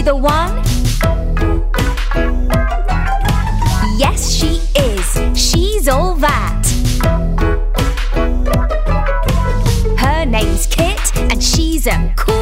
the one? Yes, she is. She's all that. Her name's Kit, and she's a cool